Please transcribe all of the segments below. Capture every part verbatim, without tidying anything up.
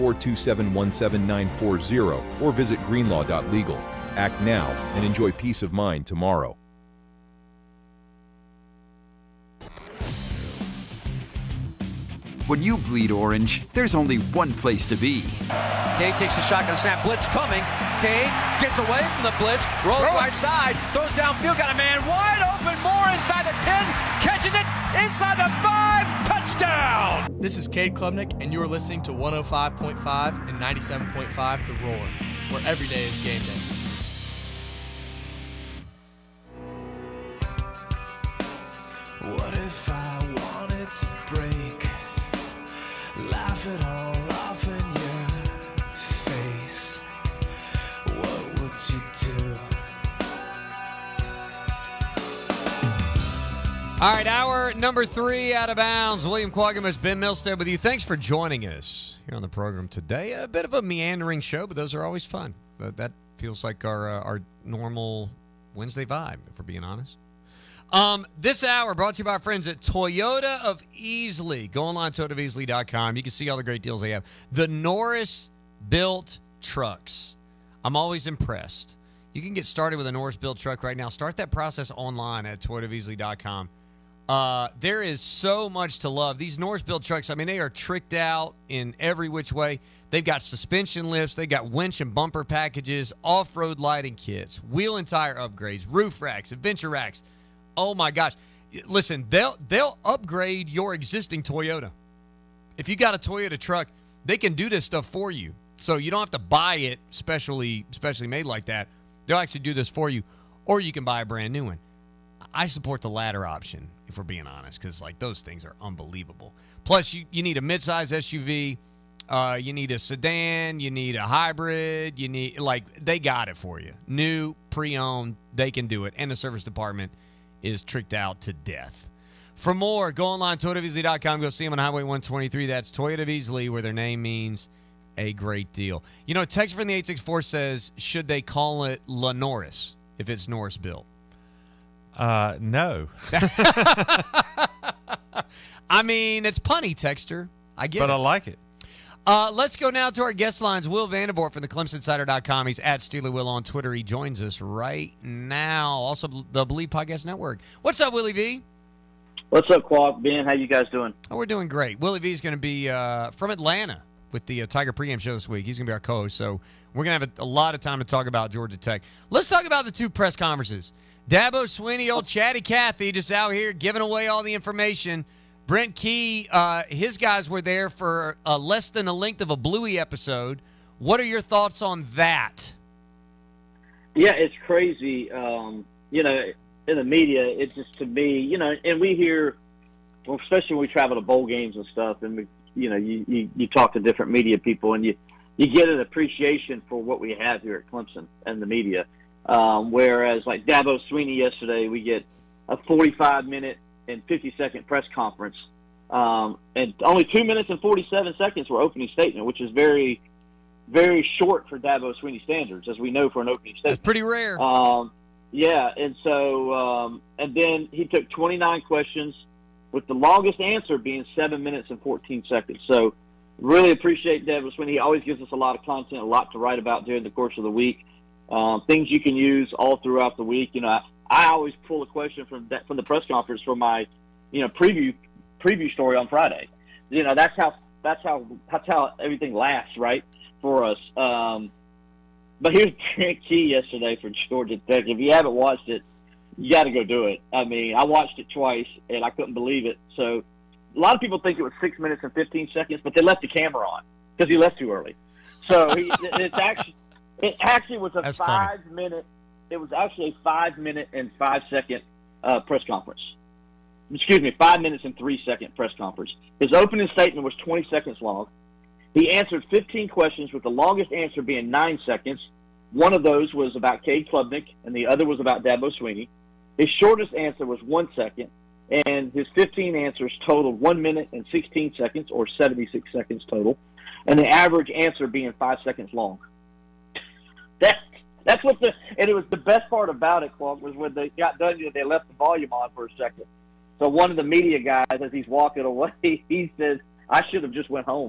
four two seven, one seven nine four zero or visit greenlaw dot legal. Act now and enjoy peace of mind tomorrow. When you bleed orange, there's only one place to be. Cade takes the shotgun snap, blitz coming. Cade gets away from the blitz, rolls right side, throws downfield, got a man wide open, Moore inside the ten, catches it inside the five, touchdown! This is Cade Klubnik, and you are listening to one oh five point five and ninety-seven point five The Roar, where every day is game day. What if I wanted to break? Laugh it all off in your face. What would you do? All right, hour number three out of bounds. William Quaggamus, Ben Milstead with you. Thanks for joining us here on the program today. A bit of a meandering show, but those are always fun. But that feels like our uh, our normal Wednesday vibe, if we're being honest. Um, this hour brought to you by our friends at Toyota of Easley. Go online to toyota of easley dot com. You can see all the great deals they have. The Norris built trucks. I'm always impressed. You can get started with a Norris built truck right now. Start that process online at toyota of easley dot com. Uh, there is so much to love. These Norris built trucks, I mean, they are tricked out in every which way. They've got suspension lifts. They've got winch and bumper packages, off-road lighting kits, wheel and tire upgrades, roof racks, adventure racks. Oh, my gosh. Listen, they'll they'll upgrade your existing Toyota. If you got a Toyota truck, they can do this stuff for you. So you don't have to buy it specially, specially made like that. They'll actually do this for you. Or you can buy a brand new one. I support the latter option, if we're being honest, because, like, those things are unbelievable. Plus, you, you need a midsize S U V. Uh, you need a sedan. You need a hybrid. You need, like, they got it for you. New, pre-owned, they can do it. And the service department is tricked out to death. For more, go online, toyota of easley dot com. Go see them on Highway one twenty-three. That's Toyota of Easley, where their name means a great deal. You know, text from the eight six four says, should they call it La Norris if it's Norris built? Uh, no. I mean, it's punny, texter. I get but it. I like it. Uh, let's go now to our guest lines. Will Vandervoort from the Clemson Insider dot com. He's at Steely Will on Twitter. He joins us right now. Also, the Believe Podcast Network. What's up, Willie V? What's up, Quag? Ben, how you guys doing? Oh, we're doing great. Willie V is going to be uh, from Atlanta with the uh, Tiger pregame show this week. He's going to be our co-host, so we're going to have a, a lot of time to talk about Georgia Tech. Let's talk about the two press conferences. Dabo Swinney, old Chatty Cathy, just out here giving away all the information. Brent Key, uh, his guys were there for uh, less than the length of a Bluey episode. What are your thoughts on that? Yeah, it's crazy. Um, you know, in the media, it's just to me, you know, and we hear, well, especially when we travel to bowl games and stuff, and we, you know, you, you, you talk to different media people, and you, you get an appreciation for what we have here at Clemson and the media. Um, whereas, like Dabo Swinney yesterday, we get a forty-five minute and fifty second press conference, um, and only two minutes and forty-seven seconds were opening statement, which is very, very short for Dabo Swinney standards, as we know for an opening statement. That's pretty rare. Um, yeah, and so, um, and then he took twenty-nine questions, with the longest answer being seven minutes and fourteen seconds. So, really appreciate Dabo Swinney. He always gives us a lot of content, a lot to write about during the course of the week. Um, things you can use all throughout the week. You know, I, I always pull a question from that, from the press conference for my, you know, preview preview story on Friday. You know, that's how that's how that's how everything lasts, right, for us. Um, but here's Brent Key yesterday for Georgia Tech. If you haven't watched it, you got to go do it. I mean, I watched it twice and I couldn't believe it. So, a lot of people think it was six minutes and fifteen seconds, but they left the camera on because he left too early. So he, it's actually. It actually was a That's five-minute. It was actually a five-minute and five-second uh, press conference. Excuse me, five minutes and three-second press conference. His opening statement was twenty seconds long. He answered fifteen questions, with the longest answer being nine seconds. One of those was about Cade Klubnik, and the other was about Dabo Swinney. His shortest answer was one second, and his fifteen answers totaled one minute and sixteen seconds, or seventy-six seconds total, and the average answer being five seconds long. That, that's what the – and it was the best part about it, Clark, was when they got done, you know, they left the volume on for a second. So one of the media guys, as he's walking away, he says, I should have just went home.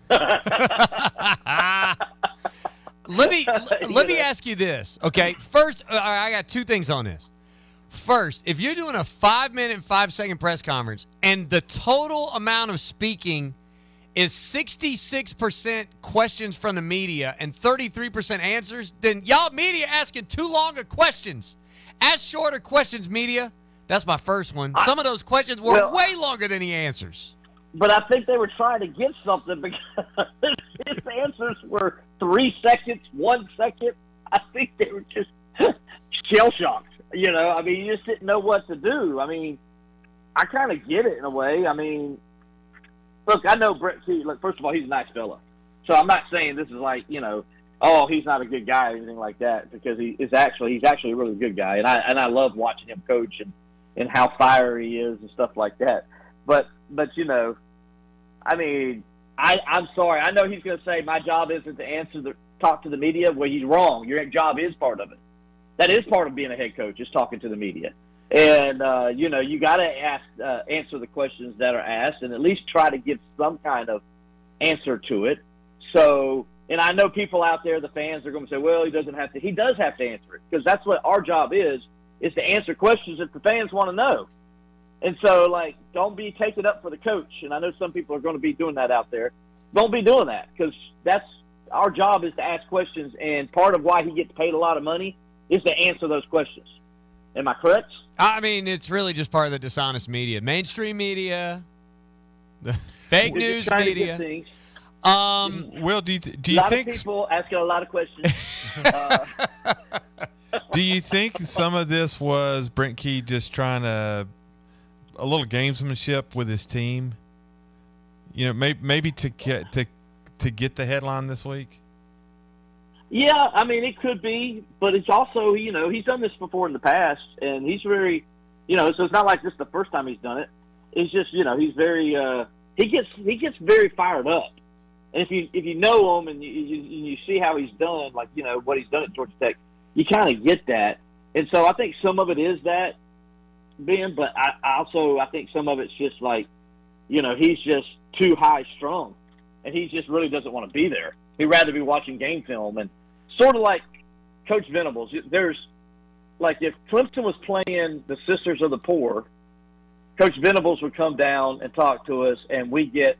Let me let me ask you this, okay? First, uh, I got two things on this. First, if you're doing a five-minute, five-second press conference and the total amount of speaking is sixty-six percent questions from the media and thirty-three percent answers, then y'all media asking too long of questions. Ask shorter questions, media. That's my first one. Some of those questions were well, way longer than the answers. But I think they were trying to get something because his answers were three seconds, one second. I think they were just shell-shocked. You know, I mean, you just didn't know what to do. I mean, I kind of get it in a way. I mean, look, I know Brent Key. Look, first of all, he's a nice fella. So I'm not saying this is like, you know, oh, he's not a good guy or anything like that, because he is actually he's actually a really good guy, and I and I love watching him coach and, and how fiery he is and stuff like that. But but you know, I mean, I I'm sorry. I know he's going to say my job isn't to answer the talk to the media. Well, he's wrong. Your job is part of it. That is part of being a head coach, is talking to the media. And, uh, you know, you got to ask, uh, answer the questions that are asked and at least try to give some kind of answer to it. So, and I know people out there, the fans, are going to say, well, he doesn't have to. He does have to answer it, because that's what our job is, is to answer questions that the fans want to know. And so, like, don't be taking up for the coach. And I know some people are going to be doing that out there. Don't be doing that, because that's our job, is to ask questions. And part of why he gets paid a lot of money is to answer those questions. Am I correct? I mean, it's really just part of the dishonest media, mainstream media, the fake We're news just trying media. To get things. Um, Will, do you, th- do A you lot think of people asking a lot of questions. uh, do you think some of this was Brent Key just trying to a little gamesmanship with his team? You know, maybe maybe to get to to get the headline this week. Yeah, I mean, it could be, but it's also, you know, he's done this before in the past, and he's very, you know, so it's not like this is the first time he's done it. It's just, you know, he's very, uh, he gets he gets very fired up. And if you if you know him and you, you, you see how he's done, like, you know, what he's done at Georgia Tech, you kind of get that. And so I think some of it is that, Ben, but I, I also I think some of it's just like, you know, he's just too high strung, and he just really doesn't want to be there. He'd rather be watching game film. And sort of like Coach Venables, there's like if Clemson was playing the Sisters of the Poor, Coach Venables would come down and talk to us, and we get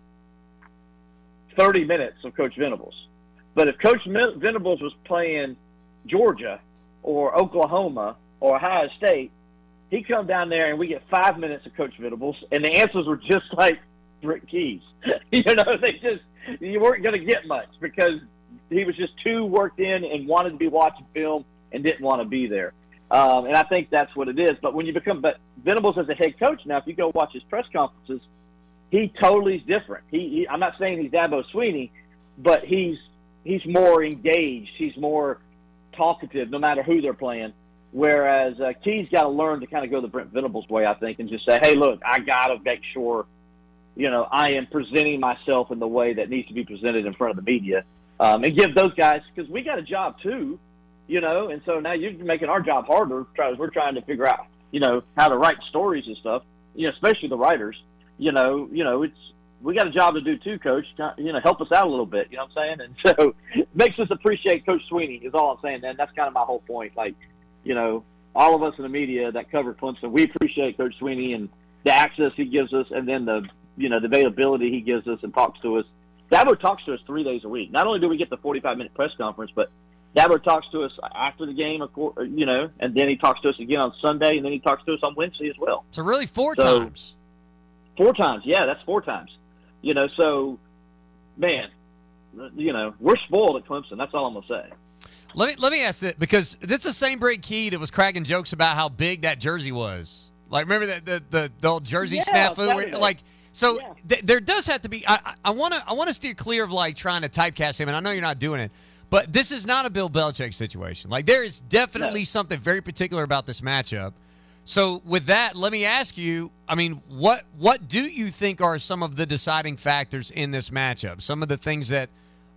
thirty minutes of Coach Venables. But if Coach Venables was playing Georgia or Oklahoma or Ohio State, he'd come down there and we get five minutes of Coach Venables, and the answers were just like Brent Key's. You know, they just you weren't going to get much because he was just too worked in and wanted to be watching film and didn't want to be there. Um, and I think that's what it is. But when you become, but Venables as a head coach now, if you go watch his press conferences, he totally is different. He, he I'm not saying he's Dabo Swinney, but he's he's more engaged. He's more talkative, no matter who they're playing. Whereas uh, Key's got to learn to kind of go the Brent Venables way, I think, and just say, hey, look, I got to make sure, you know, I am presenting myself in the way that needs to be presented in front of the media, um, and give those guys, because we got a job too, you know, and so now you're making our job harder because we're trying to figure out, you know, how to write stories and stuff, you know, especially the writers, you know, you know, it's, we got a job to do too, Coach, you know, help us out a little bit, you know what I'm saying? And so it makes us appreciate Coach Swinney is all I'm saying, and that's kind of my whole point. Like, you know, all of us in the media that cover Clemson, we appreciate Coach Swinney and the access he gives us, and then the, you know, the availability he gives us and talks to us. Dabo talks to us three days a week. Not only do we get the forty-five minute press conference, but Dabo talks to us after the game, you know, and then he talks to us again on Sunday, and then he talks to us on Wednesday as well. So really four so, times. Four times, yeah, that's four times. You know, so, man, you know, we're spoiled at Clemson. That's all I'm going to say. Let me let me ask it, because this is the same Brent Key that was cracking jokes about how big that jersey was. Like, remember that the, the, the old jersey yeah, snafu? Where, like, so yeah. th- there does have to be. I I want to I want to steer clear of like trying to typecast him, and I know you're not doing it. But this is not a Bill Belichick situation. Like, there is definitely no. something very particular about this matchup. So with that, let me ask you, I mean, what what do you think are some of the deciding factors in this matchup? Some of the things that,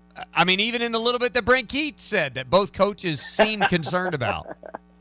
I mean, even in the little bit that Brent Key said that both coaches seem concerned about.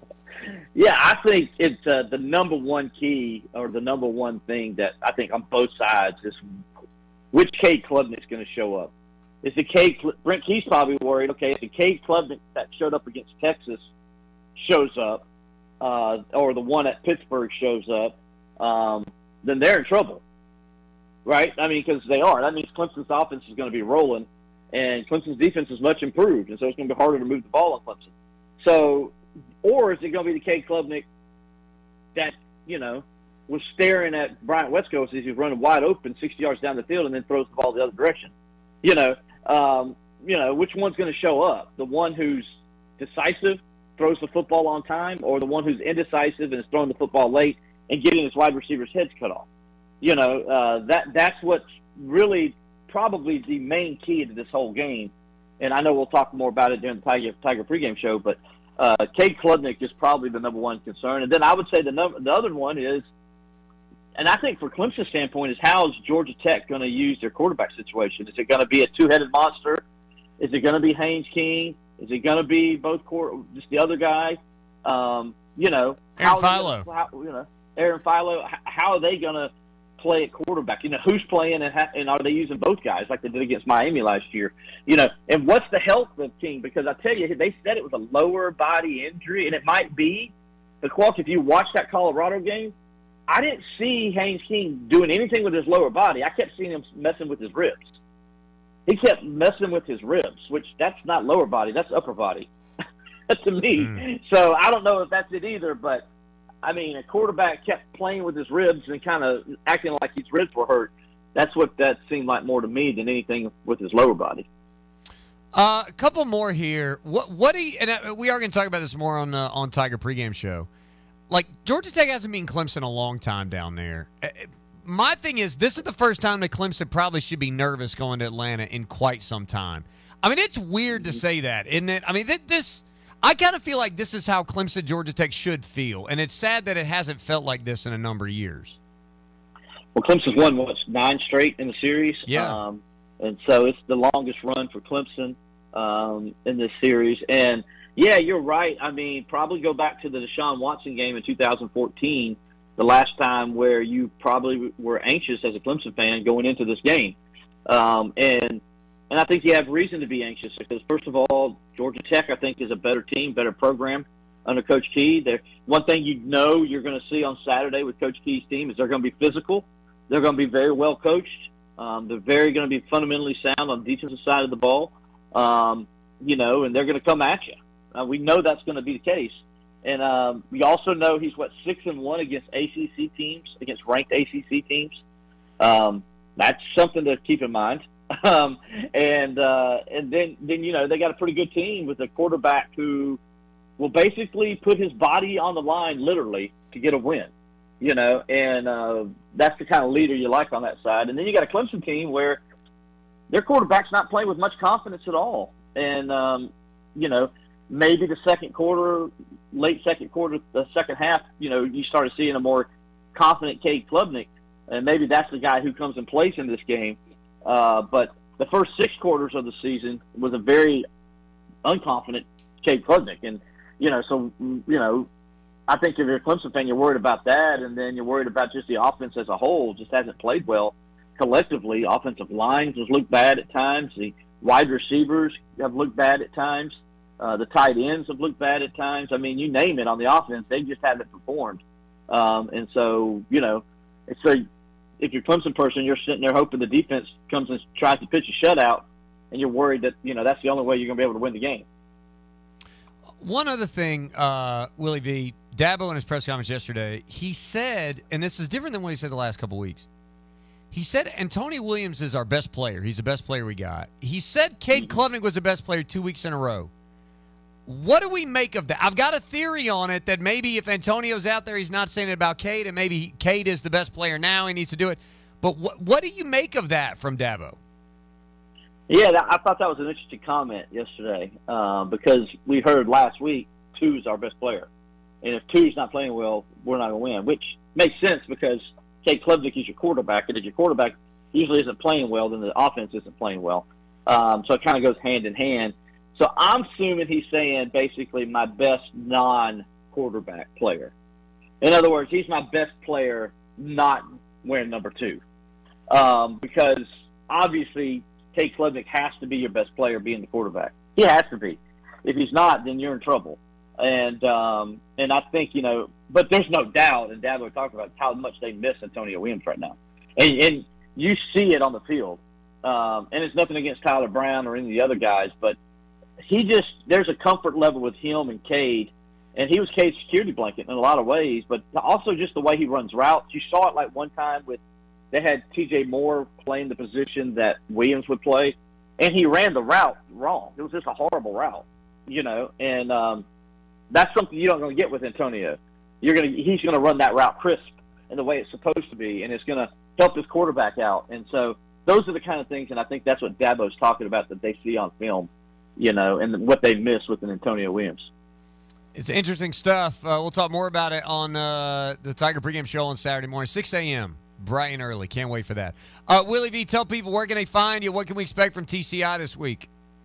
Yeah, I think it's uh, the number one key, or the number one thing that I think on both sides is which Cade Klubnik's going to show up. Is the Cade Brent Key's probably worried? Okay, if the Cade Klubnik that showed up against Texas shows up, uh, or the one at Pittsburgh shows up, um, then they're in trouble, right? I mean, because they are. That means Clemson's offense is going to be rolling, and Clemson's defense is much improved, and so it's going to be harder to move the ball on Clemson. So, or is it going to be the Cade Klubnik that, you know, was staring at Bryant West Coast as he was running wide open sixty yards down the field and then throws the ball the other direction? You know, um, you know, which one's going to show up? The one who's decisive, throws the football on time, or the one who's indecisive and is throwing the football late and getting his wide receivers' heads cut off? You know, uh, that that's what's really probably the main key to this whole game. And I know we'll talk more about it during the Tiger, Tiger pregame show, but uh, Cade Klubnik is probably the number one concern. And then I would say the number, the other one is, and I think for Clemson's standpoint, is how is Georgia Tech going to use their quarterback situation? Is it going to be a two-headed monster? Is it going to be Haynes King? Is it going to be both court, just the other guy? Um, you know, Aaron how, Philo. How, you know, Aaron Philo. How are they going to play at quarterback? You know, who's playing and, ha- and are they using both guys like they did against Miami last year? You know, and what's the health of King? Because I tell you, they said it was a lower body injury, and it might be. But Qualk, if you watch that Colorado game, I didn't see Haynes King doing anything with his lower body. I kept seeing him messing with his ribs. He kept messing with his ribs, which that's not lower body, that's upper body to me. Mm. So I don't know if that's it either, but, I mean, a quarterback kept playing with his ribs and kind of acting like his ribs were hurt. That's what that seemed like more to me than anything with his lower body. Uh, a couple more here. What what do you, and we are going to talk about this more on the on Tiger pregame show. Like, Georgia Tech hasn't been Clemson a long time down there. My thing is, this is the first time that Clemson probably should be nervous going to Atlanta in quite some time. I mean, it's weird to say that, isn't it? I mean, this, I kind of feel like this is how Clemson, Georgia Tech should feel, and it's sad that it hasn't felt like this in a number of years. Well, Clemson's won, what, nine straight in the series? Yeah. Um, and so it's the longest run for Clemson um, in this series. And, yeah, you're right. I mean, probably go back to the Deshaun Watson game in two thousand fourteen, the last time where you probably were anxious as a Clemson fan going into this game. Um, and and I think you have reason to be anxious because, first of all, Georgia Tech, I think, is a better team, better program under Coach Key. They're, one thing you know you're going to see on Saturday with Coach Key's team is they're going to be physical. They're going to be very well coached. Um, they're very going to be fundamentally sound on the defensive side of the ball, um, you know, and they're going to come at you. Uh, we know that's going to be the case. And um, we also know he's, what, six and one against A C C teams, against ranked A C C teams. Um, that's something to keep in mind. um, and uh, and then, then, you know, they got a pretty good team with a quarterback who will basically put his body on the line literally to get a win, you know, and uh, that's the kind of leader you like on that side. And then you got a Clemson team where their quarterback's not playing with much confidence at all. And, um, you know, maybe the second quarter, late second quarter, the second half, you know, you started seeing a more confident Cade Klubnik, and maybe that's the guy who comes and plays in this game. Uh, but the first six quarters of the season was a very unconfident Cade Klubnik. And, you know, so, you know, I think if you're a Clemson fan, you're worried about that, and then you're worried about just the offense as a whole. Just hasn't played well collectively. Offensive lines has looked bad at times. The wide receivers have looked bad at times. Uh, the tight ends have looked bad at times. I mean, you name it on the offense, they just haven't performed. Um, and so, you know, it's a, if you're a Clemson person, you're sitting there hoping the defense comes and tries to pitch a shutout, and you're worried that, you know, that's the only way you're going to be able to win the game. One other thing, uh, Willie V., Dabo in his press conference yesterday, he said, and this is different than what he said the last couple of weeks, he said Antonio Williams is our best player. He's the best player we got. He said Cade Klubnik was the best player two weeks in a row. What do we make of that? I've got a theory on it that maybe if Antonio's out there, he's not saying it about Cade, and maybe Cade is the best player now. He needs to do it. But what what do you make of that from Dabo? Yeah, that, I thought that was an interesting comment yesterday uh, because we heard last week two's our best player. And if two's not playing well, we're not going to win, which makes sense because Cade Klubnik is your quarterback, and if your quarterback usually isn't playing well, then the offense isn't playing well. Um, so it kind of goes hand in hand. So I'm assuming he's saying basically my best non-quarterback player. In other words, he's my best player not wearing number two. Um, because obviously Cade Klubnik has to be your best player being the quarterback. He has to be. If he's not, then you're in trouble. And um, and I think, you know, but there's no doubt, and Dabo talked about how much they miss Antonio Williams right now. And, and you see it on the field. Um, and it's nothing against Tyler Brown or any of the other guys, but he just, there's a comfort level with him and Cade. And he was Cade's security blanket in a lot of ways, but also just the way he runs routes. You saw it like one time with, they had T J Moore playing the position that Williams would play, and he ran the route wrong. It was just a horrible route, you know, and um, that's something you're not going to get with Antonio. You're going to, he's going to run that route crisp in the way it's supposed to be, and it's going to help his quarterback out. And so those are the kind of things, and I think that's what Dabo's talking about that they see on film, you know, and what they miss with an Antonio Williams. It's interesting stuff. Uh, we'll talk more about it on uh, the Tiger pregame show on Saturday morning, six a.m., bright and early. Can't wait for that. Uh, Willie V, tell people where can they find you? What can we expect from T C I this week?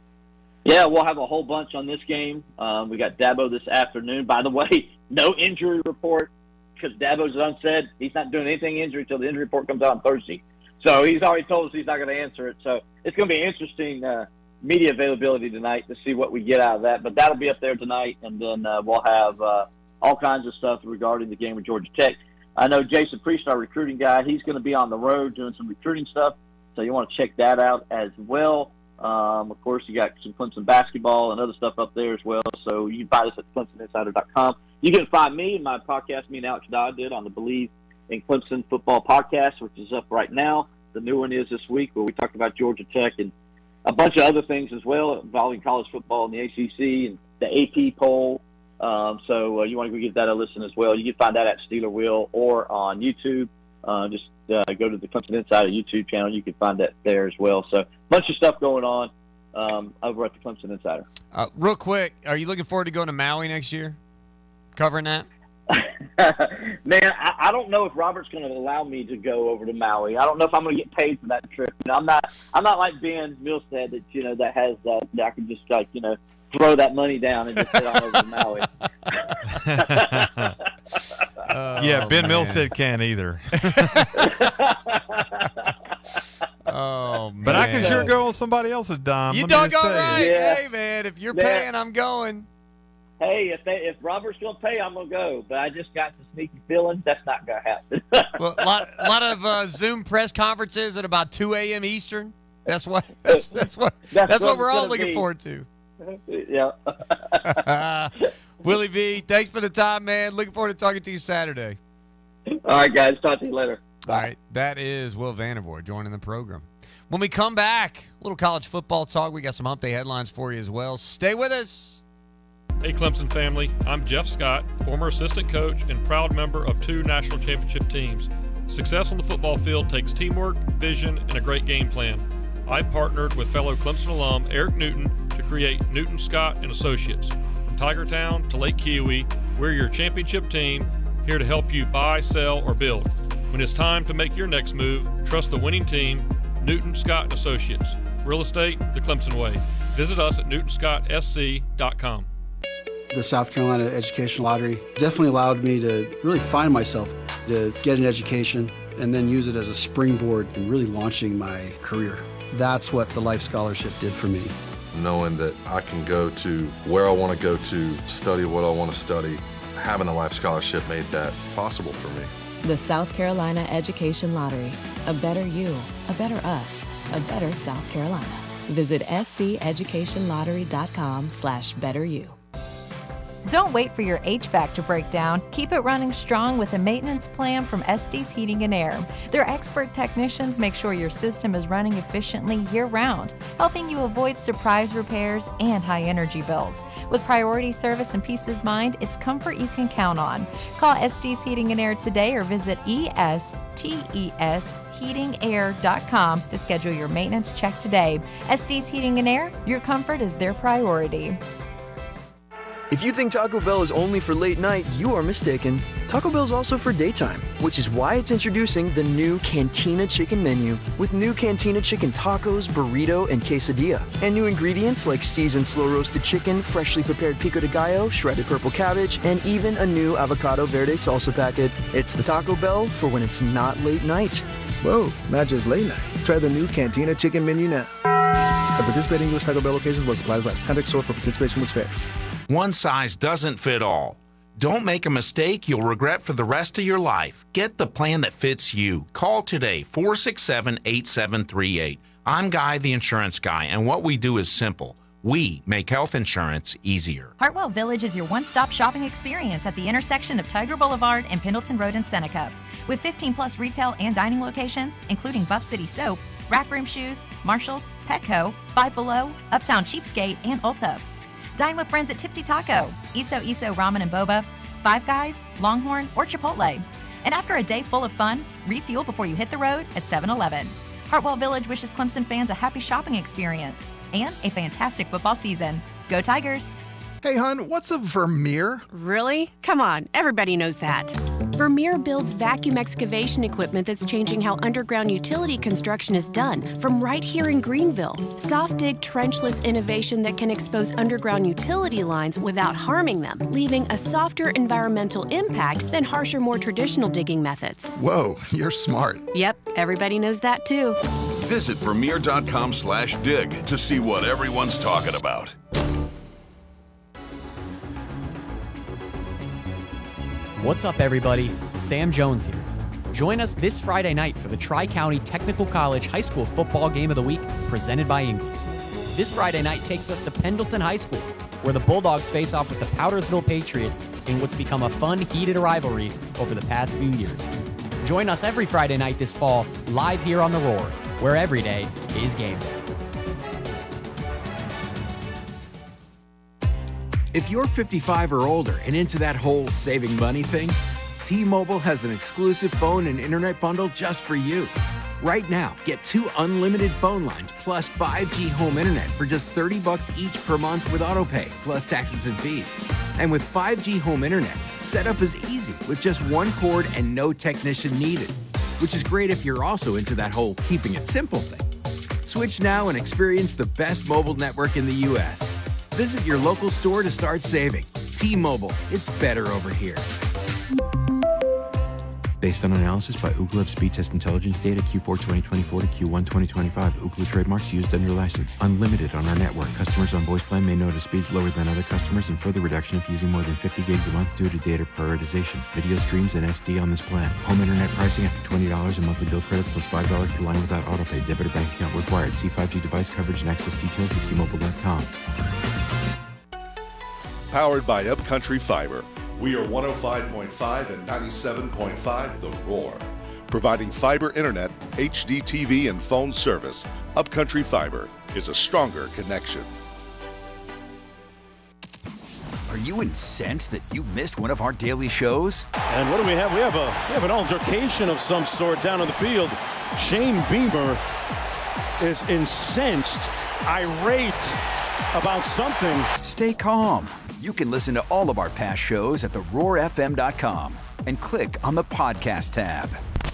Yeah, we'll have a whole bunch on this game. Um, we got Dabo this afternoon. By the way, no injury report because Dabo's unsaid he's not doing anything injury until the injury report comes out on Thursday. So he's already told us he's not going to answer it. So it's going to be interesting uh, media availability tonight to see what we get out of that. But that'll be up there tonight, and then uh, we'll have uh, all kinds of stuff regarding the game with Georgia Tech. I know Jason Priest, our recruiting guy, he's going to be on the road doing some recruiting stuff, so you want to check that out as well. Um, of course, you got some Clemson basketball and other stuff up there as well, so you can find us at Clemson Insider dot com. You can find me and my podcast, me and Alex Dodd did on the Believe in Clemson Football podcast, which is up right now. The new one is this week where we talked about Georgia Tech and a bunch of other things as well involving college football and the A C C and the A P poll. Um, so uh, you want to go give that a listen as well. You can find that at Steeler Wheel or on YouTube. Uh, just uh, go to the Clemson Insider YouTube channel. You can find that there as well. So a bunch of stuff going on um, over at the Clemson Insider. Uh, real quick, are you looking forward to going to Maui next year? Covering that? Man, I, I don't know if Robert's going to allow me to go over to Maui. I don't know if I'm going to get paid for that trip. You know, I'm not. I'm not like Ben Milstead that you know that has that. that I can just like you know throw that money down and just head on over to Maui. Oh, yeah, Ben man. Milstead can't either. Oh, man. But I can sure go on somebody else's dime. You doggone right. Yeah. Hey, man, if you're yeah. paying, I'm going. Hey, if they, if Robert's going to pay, I'm going to go. But I just got the sneaky feeling that's not going to happen. Well, a lot, a lot of uh, Zoom press conferences at about two a.m. Eastern. That's what. That's, that's what. That's, that's what, what we're all looking be. forward to. Yeah. Willie V, thanks for the time, man. Looking forward to talking to you Saturday. All right, guys. Talk to you later. Bye. All right. That is Will Vandervoort joining the program. When we come back, a little college football talk. We got some Hump Day headlines for you as well. Stay with us. Hey, Clemson family. I'm Jeff Scott, former assistant coach and proud member of two national championship teams. Success on the football field takes teamwork, vision, and a great game plan. I partnered with fellow Clemson alum Eric Newton to create Newton Scott and Associates. From Tigertown to Lake Kiowee, we're your championship team, here to help you buy, sell, or build. When it's time to make your next move, trust the winning team, Newton Scott and Associates. Real estate the Clemson way. Visit us at newton scott s c dot com. The South Carolina Education Lottery definitely allowed me to really find myself, to get an education, and then use it as a springboard in really launching my career. That's what the Life Scholarship did for me. Knowing that I can go to where I want to go to, study what I want to study, having a Life Scholarship made that possible for me. The South Carolina Education Lottery. A better you, a better us, a better South Carolina. Visit sceducationlottery.com slash better you. Don't wait for your H V A C to break down. Keep it running strong with a maintenance plan from Estes Heating and Air. Their expert technicians make sure your system is running efficiently year-round, helping you avoid surprise repairs and high energy bills. With priority service and peace of mind, it's comfort you can count on. Call Estes Heating and Air today or visit E S T E S heating air dot com to schedule your maintenance check today. Estes Heating and Air, your comfort is their priority. If you think Taco Bell is only for late night, you are mistaken. Taco Bell is also for daytime, which is why it's introducing the new Cantina Chicken menu with new Cantina Chicken tacos, burrito, and quesadilla. And new ingredients like seasoned slow-roasted chicken, freshly prepared pico de gallo, shredded purple cabbage, and even a new avocado verde salsa packet. It's the Taco Bell for when it's not late night. Whoa, not just late night. Try the new Cantina Chicken menu now. At participating U S Taco Bell locations was applies last. Contact store for participation which varies. One size doesn't fit all. Don't make a mistake you'll regret for the rest of your life. Get the plan that fits you. Call today, four six seven, eight seven three eight. I'm Guy, the insurance guy, and what we do is simple. We make health insurance easier. Hartwell Village is your one-stop shopping experience at the intersection of Tiger Boulevard and Pendleton Road in Seneca. With fifteen plus retail and dining locations, including Buff City Soap, Rack Room Shoes, Marshalls, Petco, Five Below, Uptown Cheapskate, and Ulta. Dine with friends at Tipsy Taco, Iso Iso Ramen and Boba, Five Guys, Longhorn, or Chipotle. And after a day full of fun, refuel before you hit the road at seven eleven. Hartwell Village wishes Clemson fans a happy shopping experience and a fantastic football season. Go Tigers! Hey, hon, what's a Vermeer? Really? Come on, everybody knows that. Vermeer builds vacuum excavation equipment that's changing how underground utility construction is done, from right here in Greenville. Soft dig trenchless innovation that can expose underground utility lines without harming them, leaving a softer environmental impact than harsher, more traditional digging methods. Whoa, you're smart. Yep, everybody knows that too. Visit Vermeer.com slash dig to see what everyone's talking about. What's up, everybody? Sam Jones here. Join us this Friday night for the Tri-County Technical College High School Football Game of the Week, presented by Ingles. This Friday night takes us to Pendleton High School, where the Bulldogs face off with the Powdersville Patriots in what's become a fun, heated rivalry over the past few years. Join us every Friday night this fall, live here on The Roar, where every day is game day. If you're fifty-five or older and into that whole saving money thing, T-Mobile has an exclusive phone and internet bundle just for you. Right now, get two unlimited phone lines plus five G home internet for just thirty bucks each per month with autopay, plus taxes and fees. And with five G home internet, setup is easy with just one cord and no technician needed, which is great if you're also into that whole keeping it simple thing. Switch now and experience the best mobile network in the U S Visit your local store to start saving. T-Mobile, it's better over here. Based on analysis by Ookla Speed Test Intelligence data Q four twenty twenty-four to Q one twenty twenty-five. Ookla trademarks used under license. Unlimited on our network. Customers on voice plan may notice speeds lower than other customers and further reduction if using more than fifty gigs a month due to data prioritization. Video streams and S D on this plan. Home internet pricing after twenty dollars a monthly bill credit plus five dollars per line without autopay. Debit or bank account required. See five G device coverage and access details at T Mobile dot com. Powered by Upcountry Fiber. We are one oh five point five and ninety-seven point five The Roar. Providing fiber internet, H D T V, and phone service, Upcountry Fiber is a stronger connection. Are you incensed that you missed one of our daily shows? And what do we have? We have a we have an altercation of some sort down on the field. Shane Beamer is incensed, irate about something. Stay calm. You can listen to all of our past shows at the roar f m dot com and click on the podcast tab.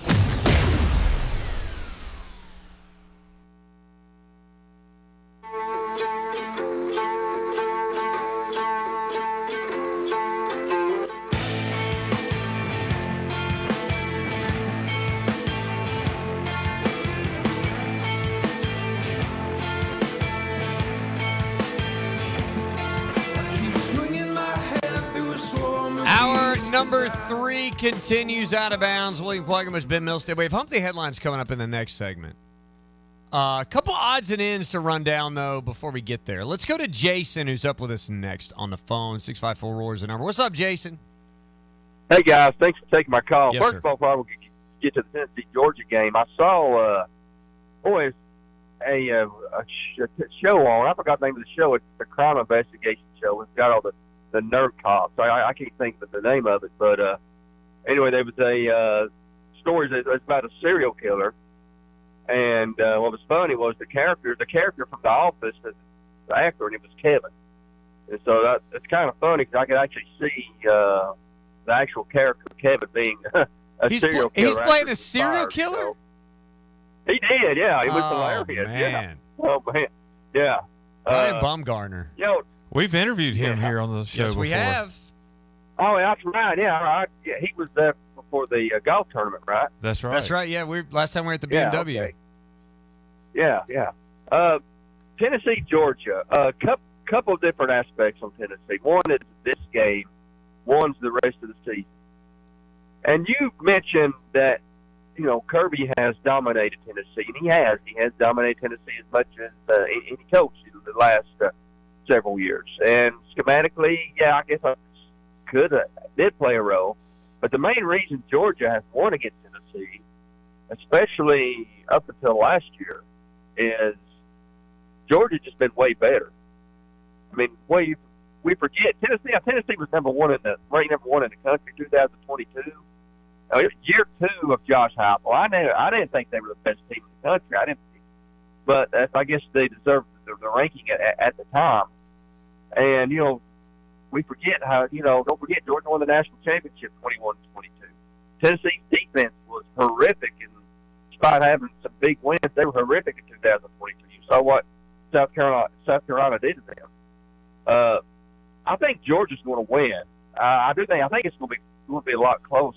Number three continues out of bounds. William Quaggamus, Ben Milstead. We have Hump Day headlines coming up in the next segment. A uh, couple odds and ends to run down, though, before we get there. Let's go to Jason, who's up with us next on the phone. six five four roar is the number. What's up, Jason? Hey, guys. Thanks for taking my call. Yes, First sir. of all, before we get to the Tennessee-Georgia game, I saw, uh, boy, a, uh, a, sh- a show on. I forgot the name of the show. It's the crime investigation show. It's got all the the nerd cops. I, I can't think of the name of it, but uh, anyway, there was a uh, story that was about a serial killer, and uh, what was funny was the character, the character from The Office, the, the actor, and it was Kevin. And so that, it's kind of funny because I could actually see uh, the actual character of Kevin being a he's serial pl- killer. He's playing a after serial fired, killer? so. He did, yeah. It was Oh, hilarious. man. Yeah. Oh, man. Yeah. Brian Uh, Baumgartner. Yo, We've interviewed him Yeah. here on the show Yes, before. we have. Oh, that's right. Yeah, right. Yeah, he was there before the uh, golf tournament, right? That's right. That's right. Yeah, we last time we were at the B Yeah, M W. okay. Yeah, yeah. Uh, Tennessee, Georgia. A uh, couple, couple of different aspects on Tennessee. One is this game. One's the rest of the season. And you mentioned that, you know, Kirby has dominated Tennessee, and he has. He has dominated Tennessee as much as uh, any coach in the last uh, several years. And schematically, yeah, I guess I could uh, did play a role. But the main reason Georgia has won against Tennessee, especially up until last year, is Georgia's just been way better. I mean, way we forget Tennessee. Tennessee was number one in the ranked number one in the country, two thousand twenty-two. Now, it was year two of Josh Heupel. I didn't, I didn't think they were the best team in the country. I didn't, but uh, I guess they deserved the, the ranking at, at the time. And you know, we forget how you know. Don't forget Georgia won the national championship twenty-one to twenty-two. Tennessee's defense was horrific, and despite having some big wins, they were horrific in two thousand twenty-two. You saw what South Carolina South Carolina did to them. Uh, I think Georgia's going to win. Uh, I do think I think it's going to be going to be a lot closer.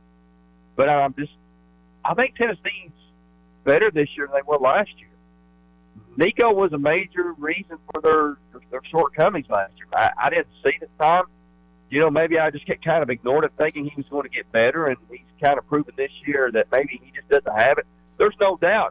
But I'm just I think Tennessee's better this year than they were last year. Nico was a major reason for their their shortcomings last year. I, I didn't see it at the time. You know, maybe I just kind of ignored it, thinking he was going to get better, and he's kind of proven this year that maybe he just doesn't have it. There's no doubt.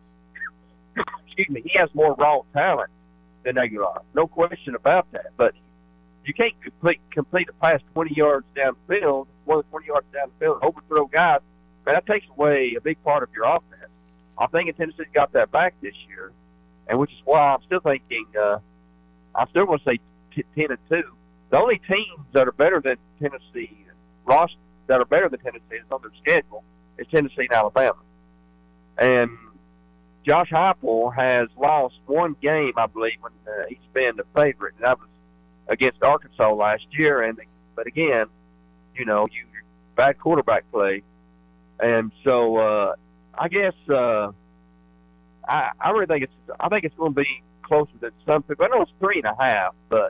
Excuse me, he has more raw talent than Aguilar. No question about that. But you can't complete complete a pass twenty yards downfield, more than twenty yards downfield, overthrow guys. Man, that takes away a big part of your offense. I'm thinking Tennessee's got that back this year, and which is why I'm still thinking. Uh, I'm still going to say t- ten and two. The only teams that are better than Tennessee, Ross, that are better than Tennessee is on their schedule is Tennessee and Alabama. And Josh Heupel has lost one game, I believe, when uh, he's been the favorite, and that was against Arkansas last year. And but again, you know, you bad quarterback play, and so uh, I guess uh, I, I really think it's I think it's going to be closer than some people. I know it's three and a half, but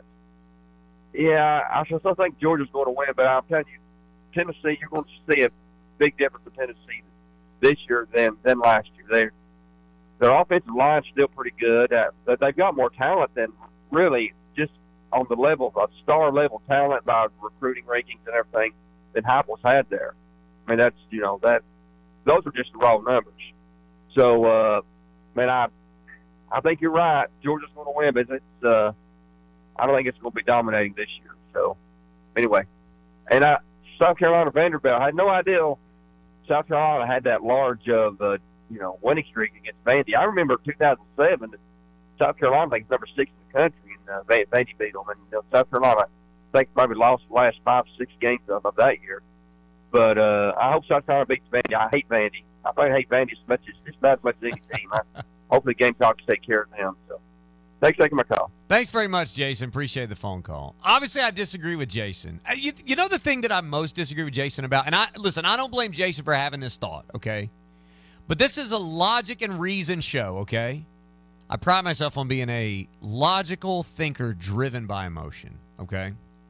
yeah, I still think Georgia's going to win. But I'm telling you, Tennessee, you're going to see a big difference in Tennessee this year than than last year. They their offensive line's still pretty good, uh, but they've got more talent than really just on the level of star level talent by recruiting rankings and everything than Heupel's had there. I mean, that's you know that those are just the raw numbers. So, uh, man, I I think you're right. Georgia's going to win, but it's uh, I don't think it's going to be dominating this year. So, anyway, and I, South Carolina Vanderbilt, I had no idea South Carolina had that large of uh, you know winning streak against Vandy. I remember two thousand seven, South Carolina, I think, was number six in the country, and uh, Vandy beat them. And you know, South Carolina, I think, probably lost the last five, six games of, of that year. But uh, I hope South Carolina beats Vandy. I hate Vandy. I probably hate Vandy as much as just about as much as any team. I, hopefully, Gamecocks take care of them. So, thanks for taking my call. Thanks very much, Jason. Appreciate the phone call. Obviously, I disagree with Jason. You, you know the thing that I most disagree with Jason about? And I listen, I don't blame Jason for having this thought, okay? But this is a logic and reason show, okay? I pride myself on being a logical thinker driven by emotion, okay?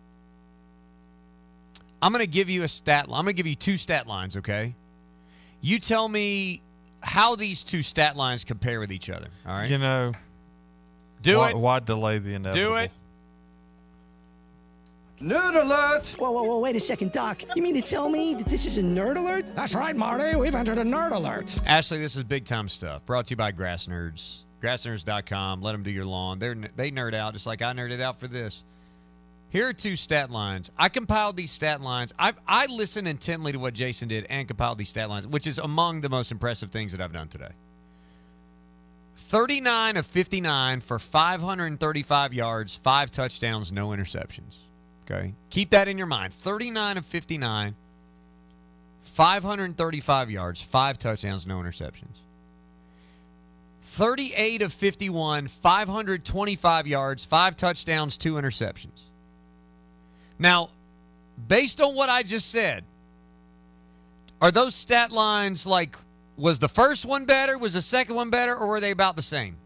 I'm going to give you a stat line. I'm going to give you two stat lines, okay? You tell me how these two stat lines compare with each other, all right? You know, do why, it. Why delay the inevitable? Do it. Nerd alert! Whoa, whoa, whoa, wait a second, Doc. You mean to tell me that this is a nerd alert? That's right, Marty. We've entered a nerd alert. Ashley, this is big time stuff. Brought to you by Grass Nerds. grass nerds dot com. Let them do your lawn. They're, they nerd out just like I nerded out for this. Here are two stat lines. I compiled these stat lines. I I listened intently to what Jason did and compiled these stat lines, which is among the most impressive things that I've done today. thirty-nine of fifty-nine for five hundred thirty-five yards, five touchdowns, no interceptions. Okay? Keep that in your mind. thirty-nine of fifty-nine, five hundred thirty-five yards, five touchdowns, no interceptions. thirty-eight of fifty-one, five hundred twenty-five yards, five touchdowns, two interceptions. Now, based on what I just said, are those stat lines like, was the first one better, was the second one better, or were they about the same?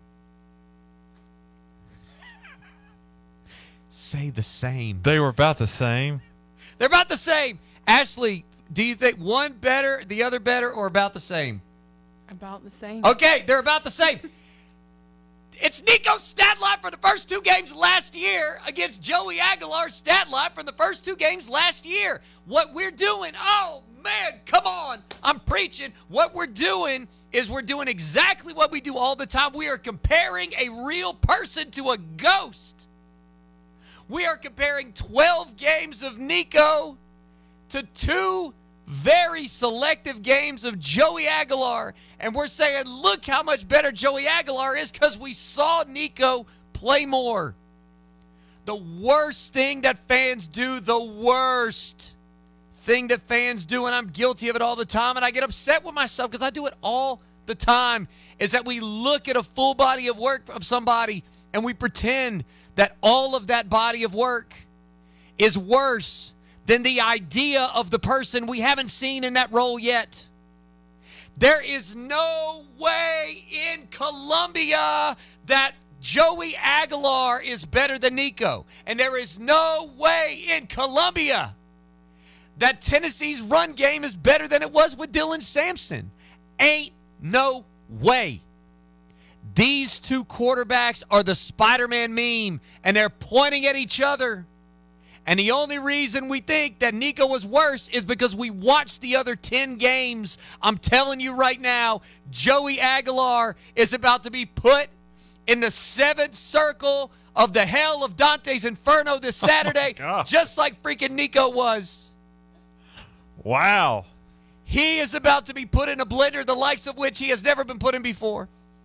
Say the same. They were about the same. They're about the same. Ashley, do you think one better, the other better, or about the same? About the same. Okay, they're about the same. It's Nico's stat line for the first two games last year against Joey Aguilar's stat line from the first two games last year. What we're doing, oh, man, come on. I'm preaching. What we're doing is we're doing exactly what we do all the time. We are comparing a real person to a ghost. We are comparing twelve games of Nico to two very selective games of Joey Aguilar. And we're saying, look how much better Joey Aguilar is because we saw Nico play more. The worst thing that fans do, the worst thing that fans do, and I'm guilty of it all the time, and I get upset with myself because I do it all the time, is that we look at a full body of work of somebody and we pretend that all of that body of work is worse than the idea of the person we haven't seen in that role yet. There is no way in Columbia that Joey Aguilar is better than Nico. And there is no way in Columbia that Tennessee's run game is better than it was with Dylan Sampson. Ain't no way. These two quarterbacks are the Spider-Man meme, and they're pointing at each other. And the only reason we think that Nico was worse is because we watched the other ten games. I'm telling you right now, Joey Aguilar is about to be put in the seventh circle of the hell of Dante's Inferno this Saturday, oh just like freaking Nico was. Wow. He is about to be put in a blender, the likes of which he has never been put in before.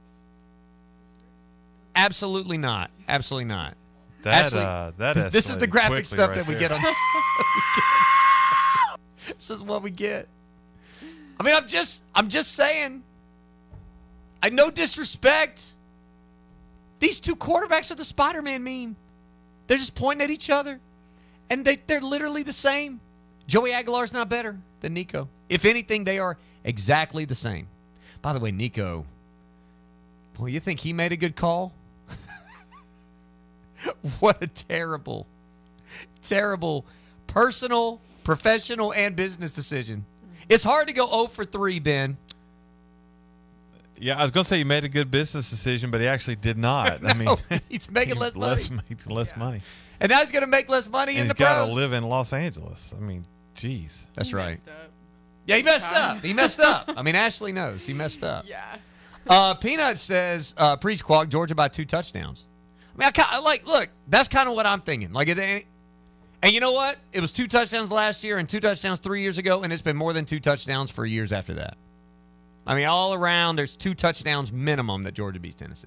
Absolutely not. Absolutely not. That, Ashley, uh, that th- this is the graphic stuff right that we there. get on. This is what we get. I mean, I'm just, I'm just saying. I no disrespect. These two quarterbacks are the Spider-Man meme. They're just pointing at each other, and they, they're literally the same. Joey Aguilar's not better than Nico. If anything, they are exactly the same. By the way, Nico, boy, you think he made a good call? What a terrible, terrible personal, professional, and business decision. It's hard to go oh for three, Ben. Yeah, I was going to say he made a good business decision, but he actually did not. No, I mean, he's making less money. less, making less yeah. money. And now he's going to make less money and in the pros. He's got to pros. live in Los Angeles. I mean, geez. That's he right. Up. Yeah, he messed up. He messed up. I mean, Ashley knows. He messed up. Yeah. Uh, Peanut says, uh, preach Quag, Georgia by two touchdowns. I mean, I kind of like, look, that's kind of what I'm thinking. Like, it ain't, and you know what? It was two touchdowns last year and two touchdowns three years ago, and it's been more than two touchdowns for years after that. I mean, all around, there's two touchdowns minimum that Georgia beats Tennessee.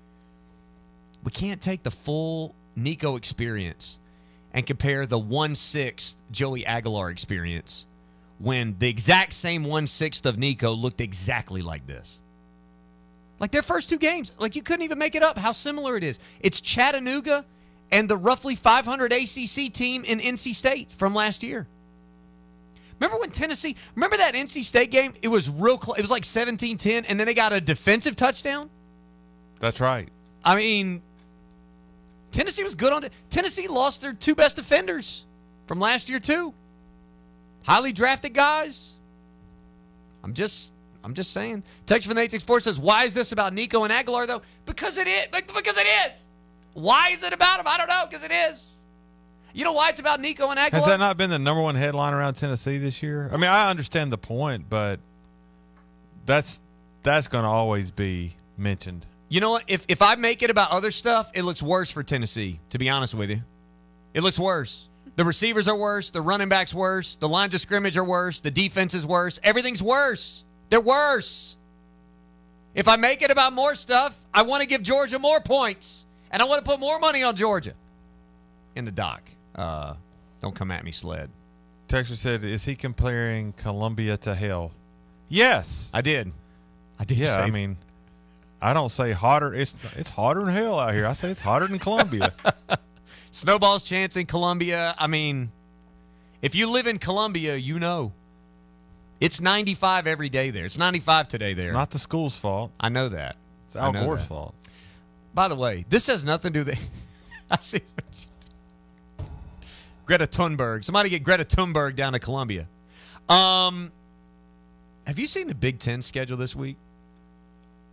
We can't take the full Nico experience and compare the one-sixth Joey Aguilar experience when the exact same one-sixth of Nico looked exactly like this. Like their first two games, like you couldn't even make it up how similar it is. It's Chattanooga and the roughly five hundred A C C team in N C State from last year. Remember when Tennessee, remember that N C State game? It was real close. It was like seventeen ten, and then they got a defensive touchdown. That's right. I mean, Tennessee was good on it. Tennessee lost their two best defenders from last year, too. Highly drafted guys. I'm just... I'm just saying. Text from the eight six four says, why is this about Nico and Aguilar, though? Because it is. Because it is. Why is it about him? I don't know. Because it is. You know why it's about Nico and Aguilar? Has that not been the number one headline around Tennessee this year? I mean, I understand the point, but that's that's going to always be mentioned. You know what? If if I make it about other stuff, it looks worse for Tennessee, to be honest with you. It looks worse. The receivers are worse. The running backs worse. The lines of scrimmage are worse. The defense is worse. Everything's worse. They're worse. If I make it about more stuff, I want to give Georgia more points. And I want to put more money on Georgia. In the dock. Uh, don't come at me, Sled. Texter said, is he comparing Columbia to hell? Yes. I did. I did Yeah, say I that. mean, I don't say hotter. It's it's hotter than hell out here. I say it's hotter than Columbia. Snowball's chance in Columbia. I mean, if you live in Columbia, you know. It's ninety-five every day there. It's ninety-five today there. It's not the school's fault. I know that. It's Al I know Gore's that. fault. By the way, this has nothing to do with the, I see what you Greta Thunberg. Somebody get Greta Thunberg down to Columbia. Um, have you seen the Big Ten schedule this week?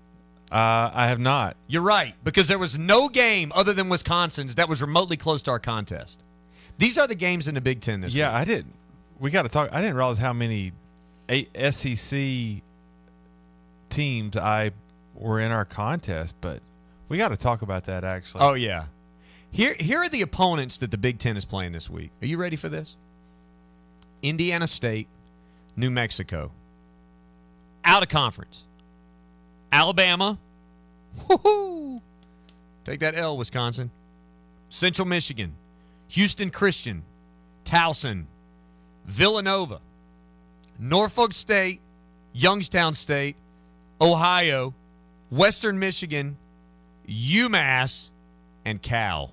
Uh, I have not. You're right, because there was no game other than Wisconsin's that was remotely close to our contest. These are the games in the Big Ten this Yeah, week. I didn't. We got to talk. I didn't realize how many S E C teams I were in our contest, but we got to talk about that actually. Oh, yeah. Here, here are the opponents that the Big Ten is playing this week. Are you ready for this? Indiana State, New Mexico. Out of conference. Alabama. Woohoo! Take that L, Wisconsin. Central Michigan. Houston Christian. Towson. Villanova. Norfolk State. Youngstown State. Ohio. Western Michigan. UMass. And Cal.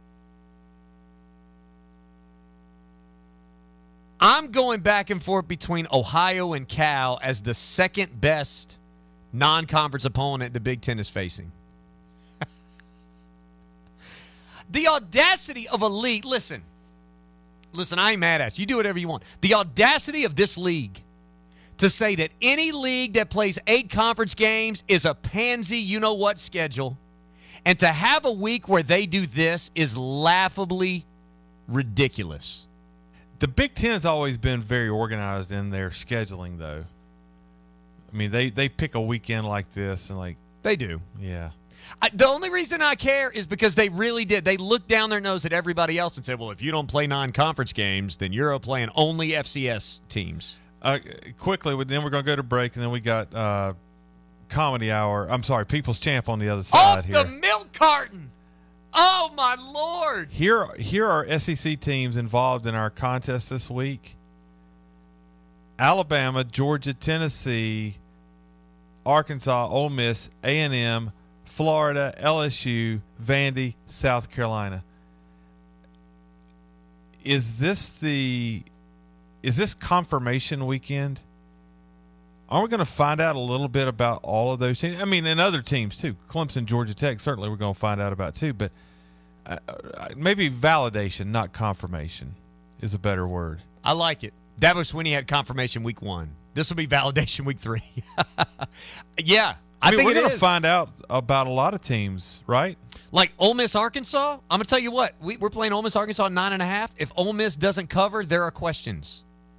I'm going back and forth between Ohio and Cal as the second best non-conference opponent the Big Ten is facing. The audacity of a league, listen, listen, I ain't mad at you. You do whatever you want. The audacity of this league to say that any league that plays eight conference games is a pansy you-know-what schedule, and to have a week where they do this is laughably ridiculous. The Big Ten has always been very organized in their scheduling, though. I mean, they, they pick a weekend like this and like they do. Yeah. I, the only reason I care is because they really did. They looked down their nose at everybody else and said, well, if you don't play non-conference games, then you're playing only F C S teams. Uh, quickly, then we're going to go to break, and then we got uh, Comedy Hour. I'm sorry, People's Champ on the other side Off here. the milk carton! Oh, my Lord! Here, here are S E C teams involved in our contest this week. Alabama, Georgia, Tennessee, Arkansas, Ole Miss, A and M, Florida, L S U, Vandy, South Carolina. Is this the is this confirmation weekend? Are we going to find out a little bit about all of those teams? I mean, and other teams too. Clemson, Georgia Tech, certainly we're going to find out about too. But uh, maybe validation, not confirmation, is a better word. I like it. Dabo Swinney had confirmation week one. This will be validation week three. Yeah, I, I mean, think we're it going to is. find out about a lot of teams, right? Like Ole Miss, Arkansas. I'm going to tell you what. We, we're playing Ole Miss, Arkansas nine and a half. If Ole Miss doesn't cover, there are questions.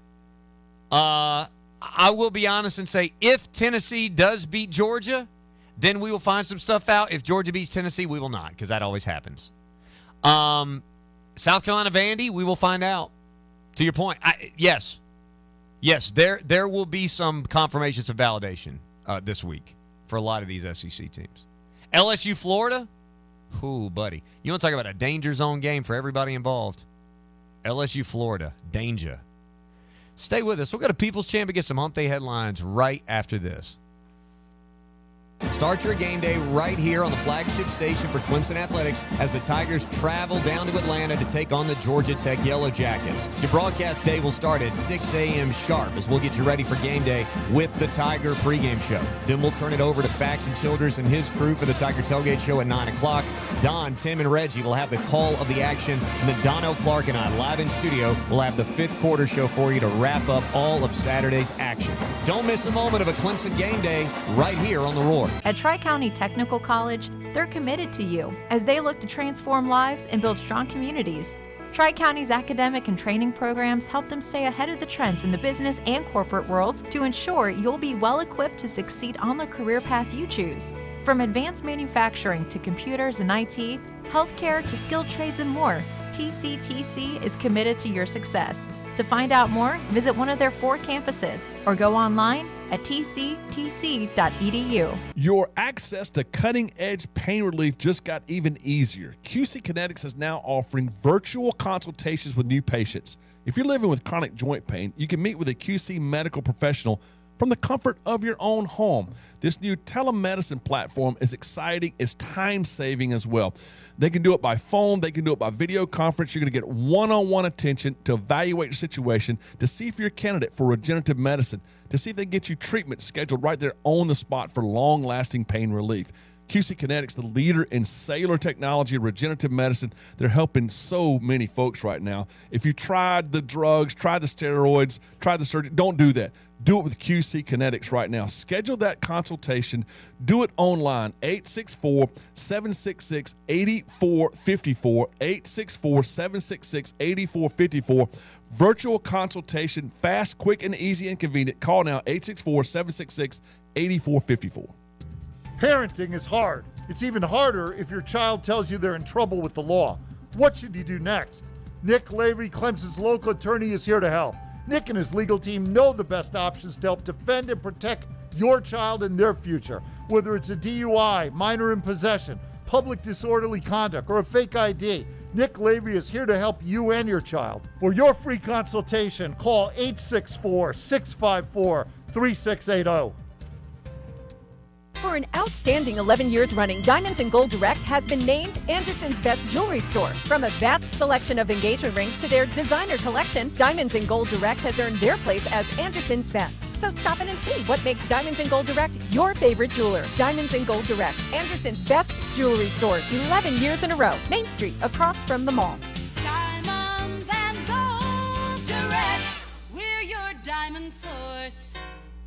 Uh, I will be honest and say if Tennessee does beat Georgia, then we will find some stuff out. If Georgia beats Tennessee, we will not, because that always happens. Um, South Carolina, Vandy, we will find out. To your point, I, yes. Yes, there there will be some confirmations of validation uh, this week for a lot of these S E C teams. L S U, Florida? Ooh, buddy. You want to talk about a danger zone game for everybody involved. L S U, Florida. Danger. Stay with us. We'll go to People's Champ and get some Hump Day headlines right after this. Start your game day right here on the flagship station for Clemson Athletics as the Tigers travel down to Atlanta to take on the Georgia Tech Yellow Jackets. Your broadcast day will start at six a.m. sharp as we'll get you ready for game day with the Tiger pregame show. Then we'll turn it over to Fax and Childers and his crew for the Tiger Tailgate show at nine o'clock. Don, Tim, and Reggie will have the call of the action. And then Donnell Clark and I, live in studio, will have the fifth quarter show for you to wrap up all of Saturday's action. Don't miss a moment of a Clemson game day right here on The Roar. At Tri-County Technical College, they're committed to you as they look to transform lives and build strong communities. Tri-County's academic and training programs help them stay ahead of the trends in the business and corporate worlds to ensure you'll be well equipped to succeed on the career path you choose. From advanced manufacturing to computers and I T, healthcare to skilled trades and more, T C T C is committed to your success. To find out more, visit one of their four campuses or go online at t c t c dot e d u. Your access to cutting-edge pain relief just got even easier. Q C Kinetics is now offering virtual consultations with new patients. If you're living with chronic joint pain, you can meet with a Q C medical professional from the comfort of your own home. This new telemedicine platform is exciting. It's time-saving as well. They can do it by phone. They can do it by video conference. You're going to get one-on-one attention to evaluate your situation, to see if you're a candidate for regenerative medicine, to see if they can get you treatment scheduled right there on the spot for long-lasting pain relief. Q C Kinetics, the leader in cellular technology, regenerative medicine. They're helping so many folks right now. If you tried the drugs, tried the steroids, tried the surgery, don't do that. Do it with Q C Kinetics right now. Schedule that consultation. Do it online. eight six four, seven six six, eight four five four. eight six four, seven six six, eight four five four. Virtual consultation. Fast, quick, and easy and convenient. Call now. eight six four, seven six six, eight four five four. Parenting is hard. It's even harder if your child tells you they're in trouble with the law. What should you do next? Nick Lavery, Clemson's local attorney, is here to help. Nick and his legal team know the best options to help defend and protect your child and their future. Whether it's a D U I, minor in possession, public disorderly conduct, or a fake I D, Nick Lavery is here to help you and your child. For your free consultation, call eight six four, six five four, three six eight zero. For an outstanding eleven years running, Diamonds and Gold Direct has been named Anderson's best jewelry store. From a vast selection of engagement rings to their designer collection, Diamonds and Gold Direct has earned their place as Anderson's best. So stop in and see what makes Diamonds and Gold Direct your favorite jeweler. Diamonds and Gold Direct, Anderson's best jewelry store, eleven years in a row. Main Street, across from the mall. Diamonds and Gold Direct, we're your diamond source.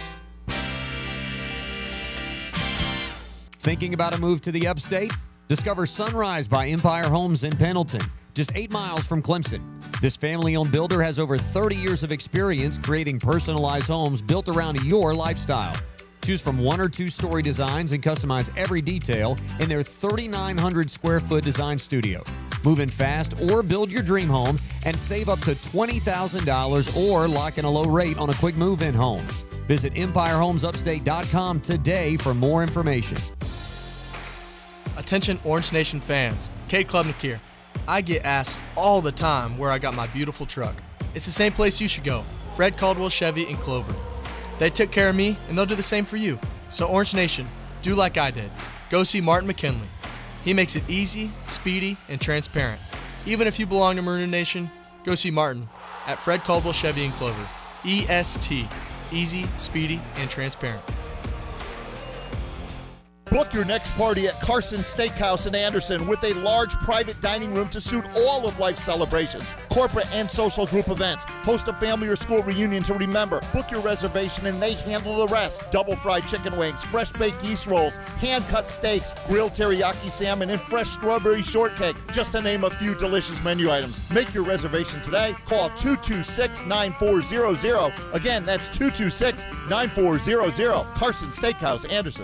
Thinking about a move to the upstate? Discover Sunrise by Empire Homes in Pendleton, just eight miles from Clemson. This family-owned builder has over thirty years of experience creating personalized homes built around your lifestyle. Choose from one or two-story designs and customize every detail in their thirty-nine hundred square foot design studio. Move in fast or build your dream home and save up to twenty thousand dollars or lock in a low rate on a quick move-in home. Visit empire homes upstate dot com today for more information. Attention Orange Nation fans, Cade Klubnik here. I get asked all the time where I got my beautiful truck. It's the same place you should go, Fred Caldwell Chevy in Clover. They took care of me, and they'll do the same for you. So Orange Nation, do like I did. Go see Martin McKinley. He makes it easy, speedy, and transparent. Even if you belong to Maroon Nation, go see Martin at Fred Caldwell Chevy in Clover. E S T, easy, speedy, and transparent. Book your next party at Carson Steakhouse in Anderson with a large private dining room to suit all of life's celebrations, corporate and social group events. Host a family or school reunion to remember. Book your reservation and they handle the rest. Double fried chicken wings, fresh baked yeast rolls, hand-cut steaks, grilled teriyaki salmon, and fresh strawberry shortcake, just to name a few delicious menu items. Make your reservation today. Call two two six, nine four zero zero. Again, that's two two six, nine four zero zero. Carson Steakhouse, Anderson.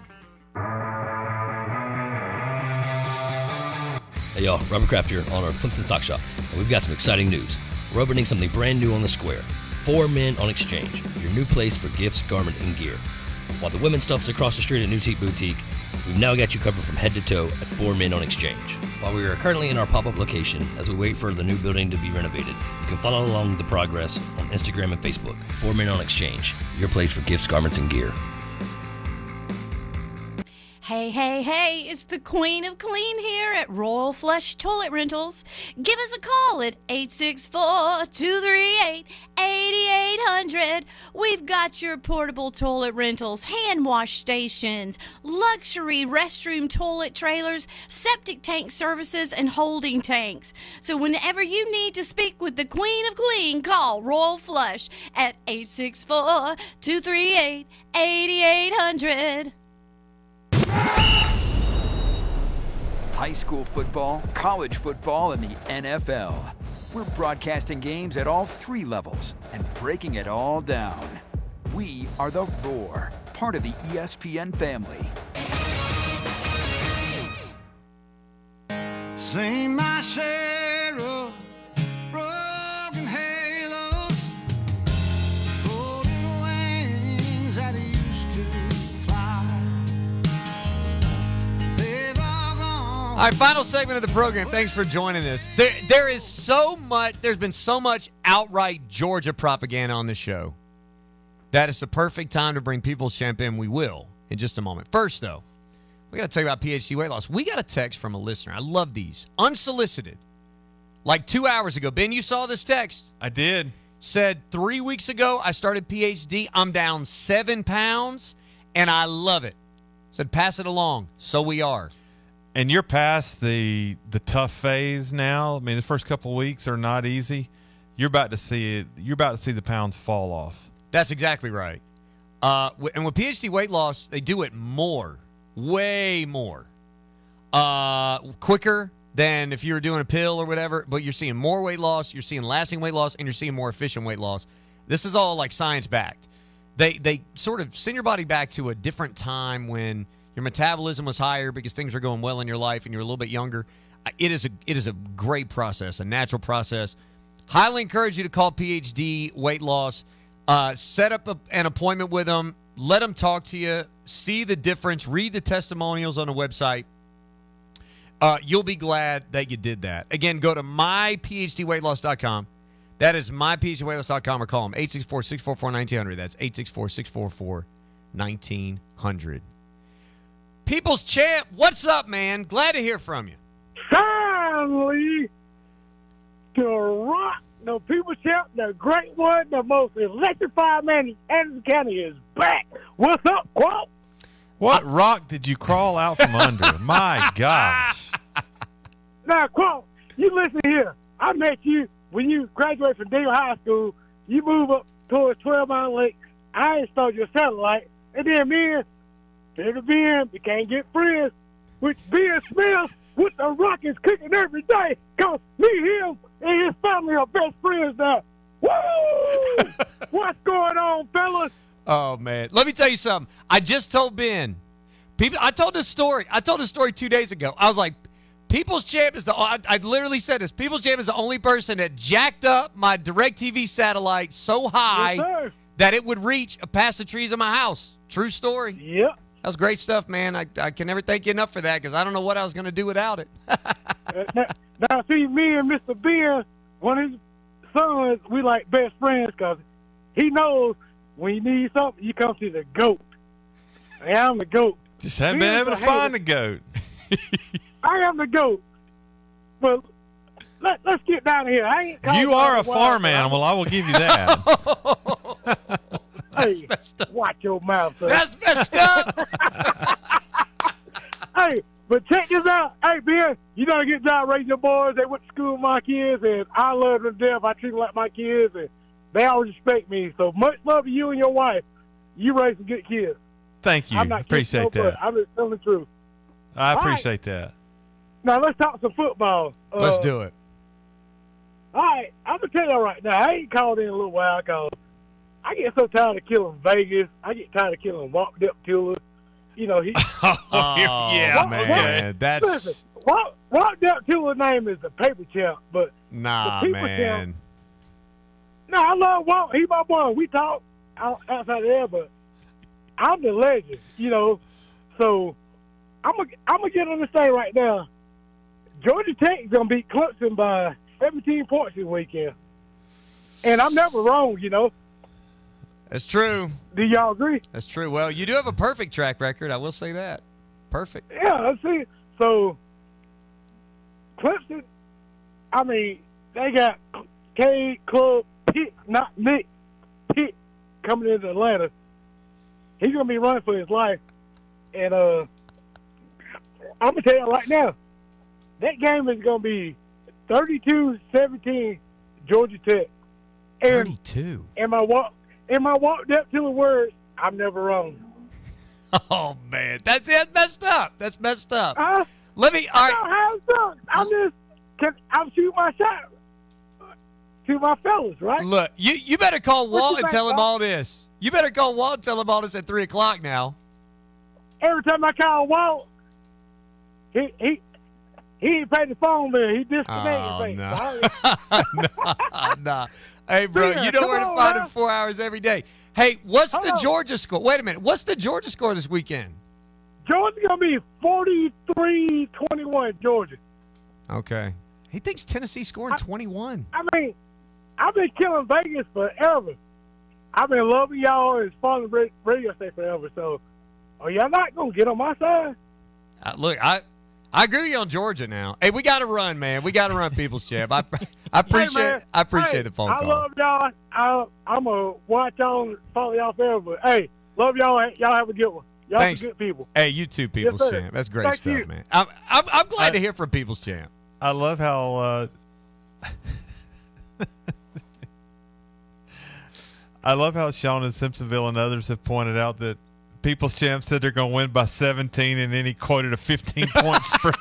Hey y'all, Robert Kraft here, owner of Clemson Sock Shop, and we've got some exciting news. We're opening something brand new on the square, Four Men on Exchange, your new place for gifts, garment, and gear. While the women's stuff's across the street at New Teak Boutique, we've now got you covered from head to toe at Four Men on Exchange. While we are currently in our pop-up location as we wait for the new building to be renovated, you can follow along the progress on Instagram and Facebook. Four Men on Exchange, your place for gifts, garments, and gear. Hey, hey, hey, it's the Queen of Clean here at Royal Flush Toilet Rentals. Give us a call at eight six four, two three eight, eight eight zero zero. We've got your portable toilet rentals, hand wash stations, luxury restroom toilet trailers, septic tank services, and holding tanks. So whenever you need to speak with the Queen of Clean, call Royal Flush at eight six four, two three eight, eight eight zero zero. High school football, college football, and the N F L. We're broadcasting games at all three levels and breaking it all down. We are The Roar, part of the E S P N family. Sing my share of broken halos, folded wings that used to fly. All right, final segment of the program. Thanks for joining us. There, there is so much, there's been so much outright Georgia propaganda on the show that it's the perfect time to bring People's Champagne. We will in just a moment. First, though, we got to tell you about P H D weight loss. We got a text from a listener. I love these. Unsolicited. Like two hours ago. Ben, you saw this text. I did. Said, three weeks ago, I started P H D. I'm down seven pounds, and I love it. Said, pass it along. So we are. And you're past the the tough phase now. I mean, the first couple of weeks are not easy. You're about to see it. You're about to see the pounds fall off. That's exactly right. Uh, and with P H D weight loss, they do it more, way more, uh, quicker than if you were doing a pill or whatever. But you're seeing more weight loss, you're seeing lasting weight loss, and you're seeing more efficient weight loss. This is all like science backed. They they sort of send your body back to a different time when your metabolism was higher because things were going well in your life and you're a little bit younger. It is a it is a great process, a natural process. Highly encourage you to call P H D Weight Loss. Uh, set up a, an appointment with them. Let them talk to you. See the difference. Read the testimonials on the website. Uh, you'll be glad that you did that. Again, go to my p h d weight loss dot com. That is my p h d weight loss dot com or call them eight six four, six four four, one nine zero zero. That's eight six four, six four four, one nine zero zero. People's Champ, what's up, man? Glad to hear from you. Finally, the Rock, the People's Champ, the great one, the most electrified man in Anderson County is back. What's up, Quote? What rock did you crawl out from under? My gosh. Now, Quote, you listen here. I met you when you graduated from Dale High School. You move up towards twelve Mile Lake. I installed your satellite. And then me and Peter Ben became good friends with Ben Smith with the Rock is cooking every day. Because me, him, and his family are best friends now. Woo! What's going on, fellas? Oh, man. Let me tell you something. I just told Ben. People, I told this story. I told this story two days ago. I was like, People's Champ is the, I, I literally said this. People's Champ is the only person that jacked up my DirecTV satellite so high Yes, that it would reach past the trees of my house. True story. Yep. That was great stuff, man. I, I can never thank you enough for that because I don't know what I was going to do without it. now, now, see, me and Mister Ben, one of his sons, we like best friends because he knows when you need something, you come to the GOAT. And I'm the GOAT. Just haven't been able to find the GOAT. I am the GOAT. But let, let's get down here. I ain't You are a farm animal. I will give you that. Hey, watch your mouth, sir. That's messed up. Hey, but check this out. Hey, Ben, you done a good job raising your boys. They went to school with my kids, and I love them to death. I treat them like my kids, and they all respect me. So much love to you and your wife. You raise some good kids. Thank you. I'm not Appreciate kidding, no, that. but I'm just telling the truth. I All right. appreciate that. Now, let's talk some football. Let's Uh, do it. All right, I'm going to tell you right now, I ain't called in a little while because I get so tired of killing Vegas. I get tired of killing Walk Dep Tula. You know, he. Oh, yeah, Walk- man. Walk- That's Listen, Walk, Walk Dep Tula's name is the paper champ, but nah, the people man. champ. No, I love Walt. He my boy. We talk out, outside there, but I'm the legend, you know. So I'm gonna I'm gonna get on this thing right now. Georgia Tech is gonna beat Clemson by seventeen points this weekend, and I'm never wrong, you know. That's true. Do y'all agree? That's true. Well, you do have a perfect track record. I will say that. Perfect. Yeah, I see. So Clemson, I mean, they got K Club Pitt, not Nick Pitt, coming into Atlanta. He's gonna be running for his life, and uh, I'm gonna tell you right now, that game is gonna be thirty-two seventeen Georgia Tech. And, thirty-two. And my walk, and my walked up to the words, I'm never wrong. Oh man, that's it. Messed up. That's messed up. Uh, Let me. All I right. don't have some. I'm just, can, I'm shooting my shot to my fellas, right? Look, you you better call What Walt you and think, tell him Walt? all this. You better call Walt and tell him all this at three o'clock now. Every time I call Walt, he he he ain't paid the phone bill. He disconnected. Oh, me. no. So nah, nah. Hey, bro, Yeah, you know come where to on, find man. him four hours every day. Hey, what's Hold the on. Georgia score? Wait a minute. What's the Georgia score this weekend? Georgia's gonna be forty-three twenty-one. Georgia. Okay. He thinks Tennessee scoring twenty-one. I mean, I've been killing Vegas forever. I've been loving y'all and following the radio station forever. So, are y'all not gonna get on my side? Uh, look, I I agree with you on Georgia now. Hey, we got to run, man. We got to run, People's Champ. I I appreciate Hey, man. I appreciate Hey, the phone I call. love y'all. I, I'm gonna watch y'all and follow y'all forever. But hey, love y'all. Y'all have a good one. Y'all Thanks. some good people. Hey, you too, People's Yes, sir. Champ. That's great Thank stuff, you. man. I'm, I'm, I'm glad I- to hear from People's Champ. I love how uh, I love how Sean and Simpsonville and others have pointed out that People's Champ said they're going to win by seventeen, and then he quoted a fifteen-point spread.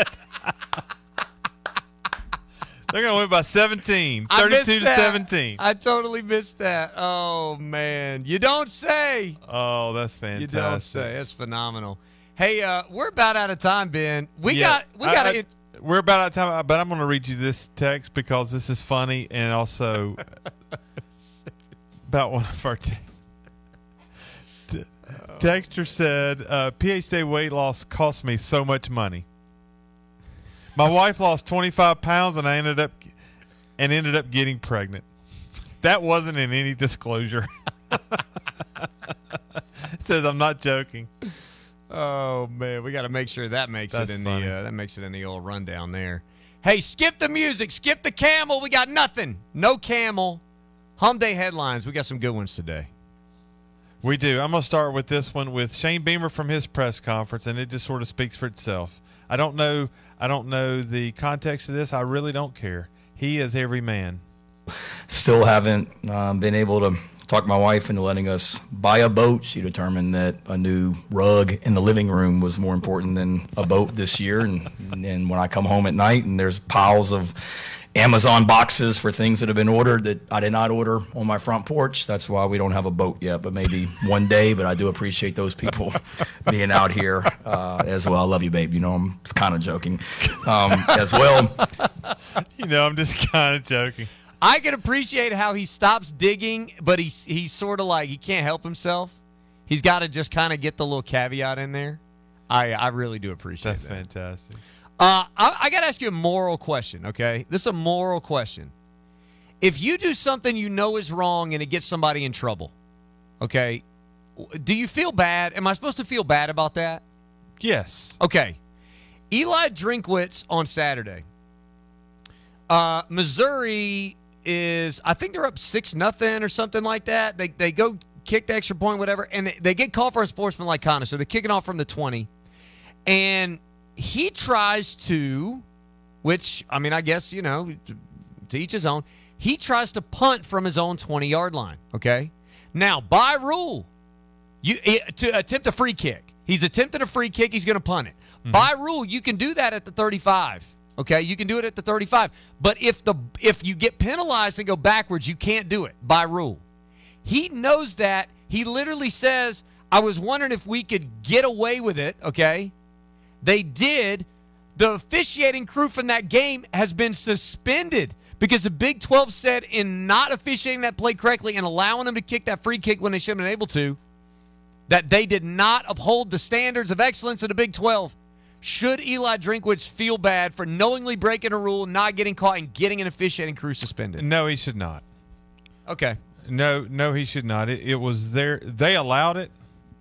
They're going to win by seventeen, I missed thirty-two to that. seventeen. I totally missed that. Oh, man. You don't say. Oh, that's fantastic. You don't say. That's phenomenal. Hey, uh, we're about out of time, Ben. We Yeah, got we I- got I- to We're about out of time, but I'm going to read you this text because this is funny and also about one of our te- te- texter said, uh, P H D weight loss cost me so much money. My wife lost twenty-five pounds and I ended up and ended up getting pregnant. That wasn't in any disclosure. It says I'm not joking. Oh man, we got to make sure that makes That's it in funny. the uh, that makes it in the old rundown there. Hey, skip the music, skip the camel. We got nothing. No camel. Hum Day headlines. We got some good ones today. We do. I'm going to start with this one with Shane Beamer from his press conference, and it just sort of speaks for itself. I don't know. I don't know the context of this. I really don't care. He is every man. Still haven't um, been able to talk my wife into letting us buy a boat. She determined that a new rug in the living room was more important than a boat this year. And then when I come home at night and there's piles of Amazon boxes for things that have been ordered that I did not order on my front porch, that's why we don't have a boat yet, but maybe one day. But I do appreciate those people being out here uh, as well. I love you, babe. You know, I'm kind of joking um, as well. You know, I'm just kind of joking. I can appreciate how he stops digging, but he's he's sort of like he can't help himself. He's got to just kind of get the little caveat in there. I I really do appreciate That's that. fantastic. Uh, I, I got to ask you a moral question, okay? This is a moral question. If you do something you know is wrong and it gets somebody in trouble, okay, do you feel bad? Am I supposed to feel bad about that? Yes. Okay. Eli Drinkwitz on Saturday. Uh, Missouri is, I think they're up six nothing or something like that. They they go kick the extra point, whatever, and they, they get called for unsportsmanlike conduct. So they're kicking off from the twenty. And he tries to, which, I mean, I guess, you know, to each his own, he tries to punt from his own twenty-yard line, okay? Now, by rule, you to attempt a free kick. He's attempted a free kick. He's going to punt it. Mm-hmm. By rule, you can do that at the thirty-five, okay? You can do it at the thirty-five. But if the if you get penalized and go backwards, you can't do it by rule. He knows that. He literally says, I was wondering if we could get away with it, okay? They did. The officiating crew from that game has been suspended because the Big twelve said in not officiating that play correctly and allowing them to kick that free kick when they should have been able to, that they did not uphold the standards of excellence of the Big twelve. Should Eli Drinkwitz feel bad for knowingly breaking a rule, not getting caught, and getting an officiating crew suspended? No, he should not. Okay. No, no, he should not. It, it was there. They allowed it,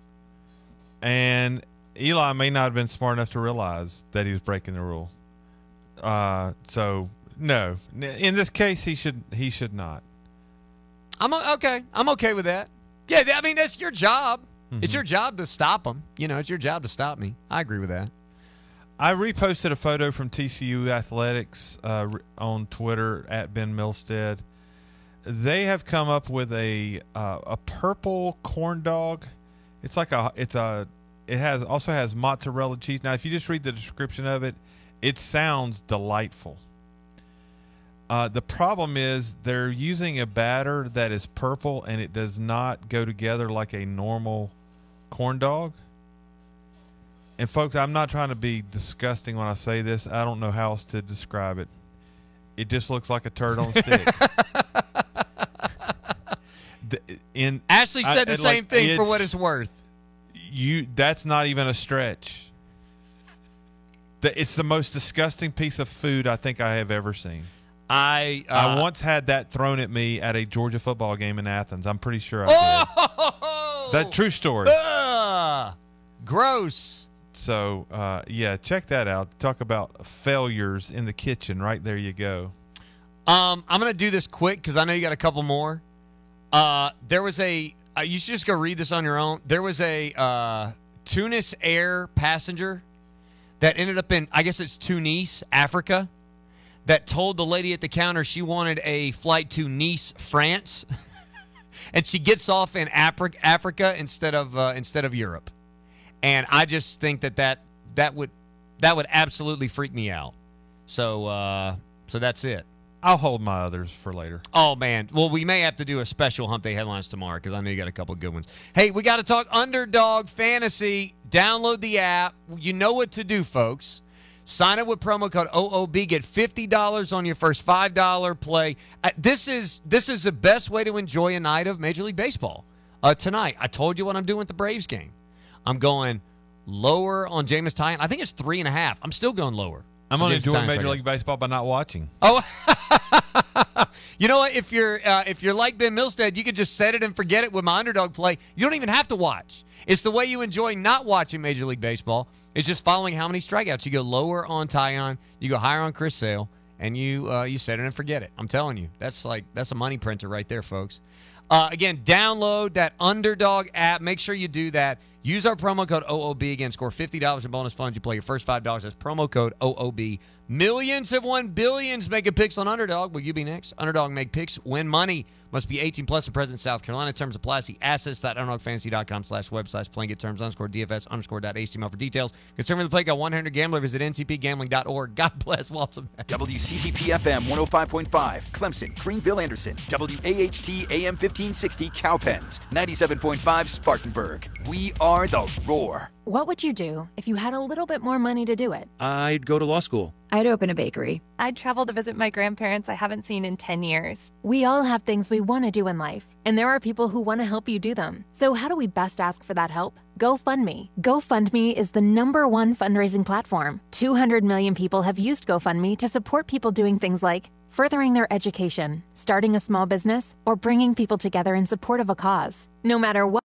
and Eli may not have been smart enough to realize that he was breaking the rule. Uh, so no, in this case, he should he should not. I'm o- okay. I'm okay with that. Yeah, I mean that's your job. Mm-hmm. It's your job to stop them. You know, it's your job to stop me. I agree with that. I reposted a photo from T C U Athletics uh, on Twitter at Ben Milstead. They have come up with a uh, a purple corn dog. It's like a it's a it has also has mozzarella cheese. Now, if you just read the description of it, it sounds delightful. Uh, the problem is they're using a batter that is purple and it does not go together like a normal corn dog. And folks, I'm not trying to be disgusting when I say this. I don't know how else to describe it. It just looks like a turd on a stick. the, in Ashley said I, the like, same thing for what it's worth. You that's not even a stretch. The, it's the most disgusting piece of food I think I have ever seen. I uh, I once had that thrown at me at a Georgia football game in Athens. I'm pretty sure I oh! did. That true story. Uh, gross. So, uh, yeah, check that out. Talk about failures in the kitchen. Right there you go. Um, I'm going to do this quick because I know you got a couple more. Uh, there was a uh, – you should just go read this on your own. There was a uh, Tunis Air passenger that ended up in, I guess it's Tunis, Africa, that told the lady at the counter she wanted a flight to Nice, France, and she gets off in Afri- Africa instead of uh, instead of Europe. And I just think that that, that would that would absolutely freak me out. So uh, so that's it. I'll hold my others for later. Oh, man. Well, we may have to do a special Hump Day Headlines tomorrow because I know you got a couple good ones. Hey, we got to talk Underdog Fantasy. Download the app. You know what to do, folks. Sign up with promo code O O B. Get fifty dollars on your first five dollars play. Uh, this is this is the best way to enjoy a night of Major League Baseball. Uh, tonight, I told you what I'm doing with the Braves game. I'm going lower on Jameis Tyon. I think it's three and a half. I'm still going lower. I'm going to enjoy Major League Baseball by not watching. Oh, you know what? If you're uh, if you're like Ben Milstead, you could just set it and forget it with my underdog play. You don't even have to watch. It's the way you enjoy not watching Major League Baseball. It's just following how many strikeouts. You go lower on Tyon, you go higher on Chris Sale, and you uh, you set it and forget it. I'm telling you, that's like that's a money printer right there, folks. Uh, again, download that Underdog app. Make sure you do that. Use our promo code O O B. Again, score fifty dollars in bonus funds. You play your first five dollars. That's promo code O O B. Millions have won billions making picks on Underdog. Will you be next? Underdog make picks, win money. Must be eighteen plus and present in South Carolina. Terms apply. See assets.underdogfantasy.com slash websites. Playing get terms underscore DFS underscore dot H T M L for details. Concern for the play, got one hundred gambler. Visit N C P gambling dot org. God bless Walton. W C C P F M one oh five point five, Clemson, Greenville, Anderson. W A H T A M fifteen sixty, Cowpens. ninety-seven point five, Spartanburg. We are the Roar. What would you do if you had a little bit more money to do it? I'd go to law school. I'd open a bakery. I'd travel to visit my grandparents I haven't seen in ten years. We all have things we want to do in life, and there are people who want to help you do them. So how do we best ask for that help? GoFundMe. GoFundMe is the number one fundraising platform. two hundred million people have used GoFundMe to support people doing things like furthering their education, starting a small business, or bringing people together in support of a cause. No matter what